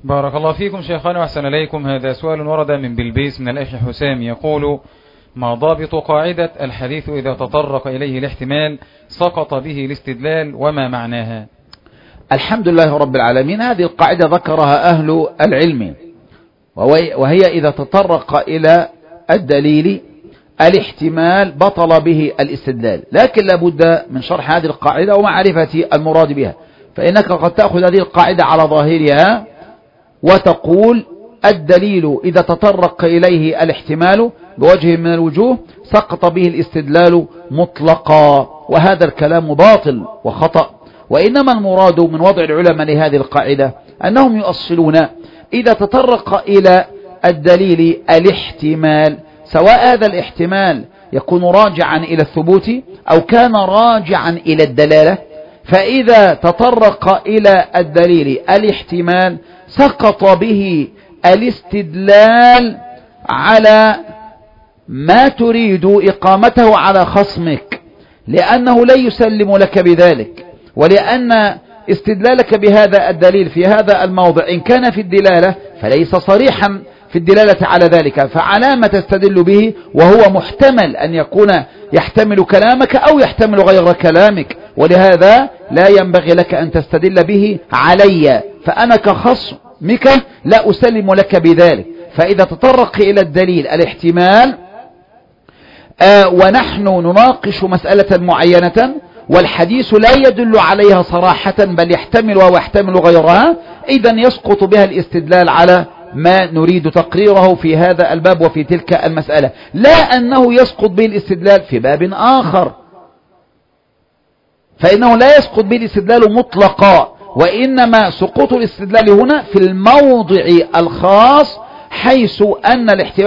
بارك الله فيكم شيخنا وأحسن إليكم. هذا سؤال ورد من بلبيس من الأخ حسام يقول: ما ضابط قاعدة الحديث إذا تطرق إليه الاحتمال سقط به الاستدلال وما معناها؟ الحمد لله رب العالمين. هذه القاعدة ذكرها أهل العلم، وهي إذا تطرق إلى الدليل الاحتمال بطل به الاستدلال، لكن لابد من شرح هذه القاعدة ومعرفة المراد بها، فإنك قد تأخذ هذه القاعدة على ظاهرها وتقول الدليل إذا تطرق إليه الاحتمال بوجه من الوجوه سقط به الاستدلال مطلقا، وهذا الكلام باطل وخطأ. وإنما المراد من وضع العلماء لهذه القاعدة أنهم يؤصلون إذا تطرق إلى الدليل الاحتمال، سواء هذا الاحتمال يكون راجعا إلى الثبوت أو كان راجعا إلى الدلالة، فإذا تطرق إلى الدليل الاحتمال سقط به الاستدلال على ما تريد إقامته على خصمك، لأنه لا يسلم لك بذلك، ولأن استدلالك بهذا الدليل في هذا الموضع إن كان في الدلالة فليس صريحا في الدلالة على ذلك، فعلى ما تستدل به وهو محتمل أن يكون يحتمل كلامك أو يحتمل غير كلامك، ولهذا لا ينبغي لك أن تستدل به علي، فأنا كخصمك لا أسلم لك بذلك. فإذا تطرق إلى الدليل الاحتمال ونحن نناقش مسألة معينة والحديث لا يدل عليها صراحة بل يحتمل ويحتمل غيرها، إذن يسقط بها الاستدلال على ما نريد تقريره في هذا الباب وفي تلك المسألة، لا أنه يسقط به الاستدلال في باب آخر، فإنه لا يسقط به الاستدلال مطلقا، وإنما سقوط الاستدلال هنا في الموضع الخاص، حيث أن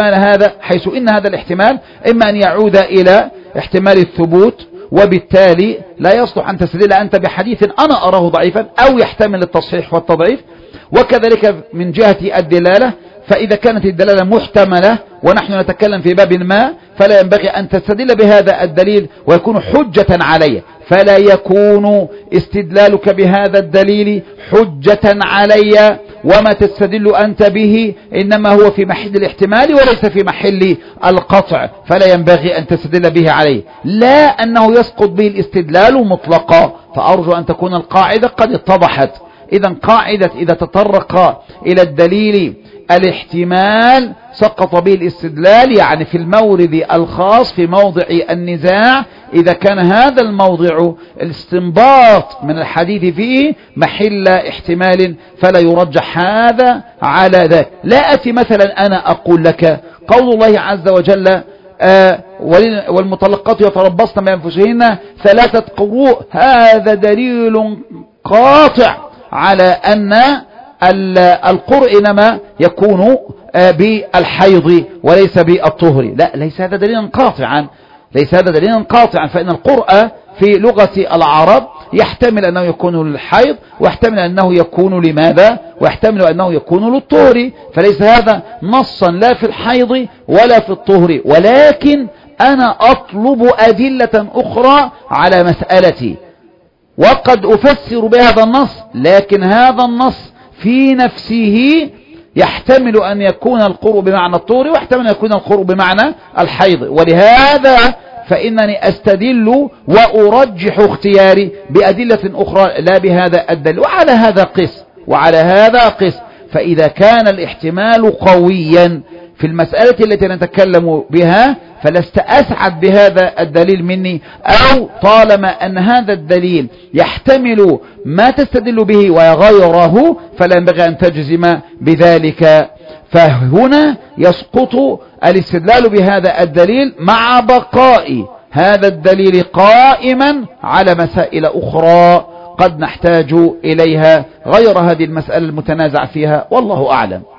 هذا الاحتمال إما أن يعود إلى احتمال الثبوت، وبالتالي لا يصلح أن تستدل أنت بحديث أنا أراه ضعيفا أو يحتمل التصحيح والتضعيف. وكذلك من جهة الدلالة، فإذا كانت الدلالة محتملة ونحن نتكلم في باب ما فلا ينبغي أن تستدل بهذا الدليل ويكون حجة علي، فلا يكون استدلالك بهذا الدليل حجة علي، وما تستدل أنت به إنما هو في محل الاحتمال وليس في محل القطع، فلا ينبغي أن تستدل به عليه، لا أنه يسقط به الاستدلال مطلقا. فأرجو أن تكون القاعدة قد اتضحت. إذن قاعدة إذا تطرق إلى الدليل الاحتمال سقط به الاستدلال، يعني في المورد الخاص في موضع النزاع، إذا كان هذا الموضع الاستنباط من الحديث فيه محل احتمال فلا يرجح هذا على ذاك. لا أتي مثلا أنا أقول لك قول الله عز وجل والمطلقات يتربصن بأنفسهن 3 قروء، هذا دليل قاطع على أن القرء إنما يكون بالحيض وليس بالطهر. لا، ليس هذا دليلا قاطعا، فإن القرء في لغة العرب يحتمل أنه يكون للحيض، ويحتمل أنه يكون لماذا، ويحتمل أنه يكون للطهر، فليس هذا نصا لا في الحيض ولا في الطهر، ولكن أنا أطلب أدلة أخرى على مسألتي، وقد أفسر بهذا النص، لكن هذا النص في نفسه يحتمل أن يكون القرء بمعنى الطهر، ويحتمل أن يكون القرء بمعنى الحيض، ولهذا فإنني أستدل وأرجح اختياري بأدلة أخرى لا بهذا الدليل. وعلى هذا قس. فإذا كان الاحتمال قويا في المسألة التي نتكلم بها فلست أسعد بهذا الدليل مني، أو طالما أن هذا الدليل يحتمل ما تستدل به وغيره فلا ينبغي أن تجزم بذلك. فهنا يسقط الاستدلال بهذا الدليل مع بقاء هذا الدليل قائما على مسائل أخرى قد نحتاج إليها غير هذه المسألة المتنازع فيها، والله أعلم.